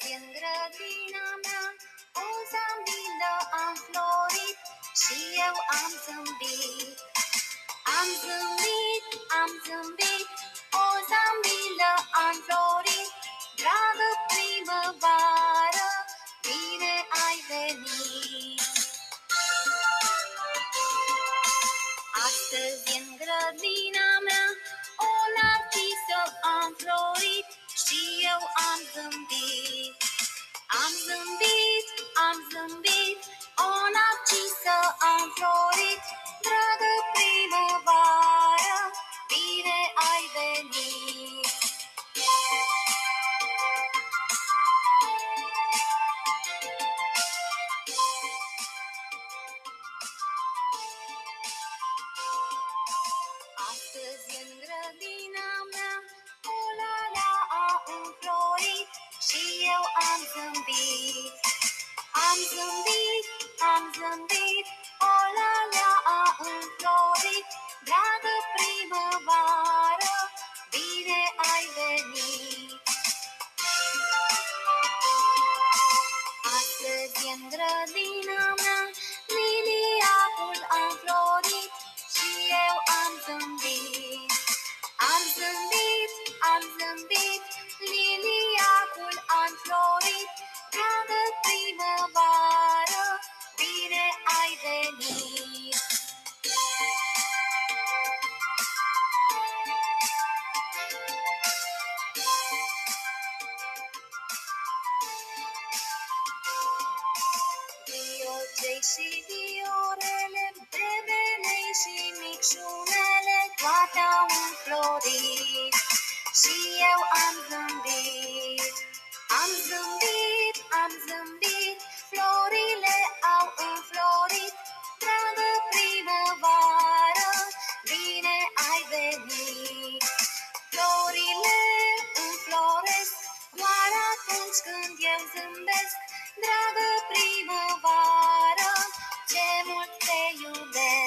în grădina mea o zambilă am florit și eu am zâmbit. Am zâmbit, am zâmbit, o zambilă am florit. Dragă primăvară, bine ai venit. Astăzi în grădina mea o narcisă am florit și eu am zâmbit. Am zâmbit, am zâmbit, o narcisă am florit. Dragă primăvară, bine ai venit. Astăzi în grădina mea o lalea a înflorit și eu am zâmbit. Am zâmbit, am zâmbit, o lalea a înflorit. Dragă primăvară, bine ai venit. Astăzi în grădina mea liliacul a înflorit și eu am zâmbit. Am zâmbit, am zâmbit, liliacul a înflorit. Dragă primăvară, bine ai venit. Viocei și viorele, bebenei și micșunele, toate au înflorit și eu am zâmbit. Am zâmbit, am zâmbit, florile au înflorit. Dragă primăvară, bine ai venit. Florile înfloresc doar atunci când eu zâmbesc. Dragă primăvară, ce mult te iubesc.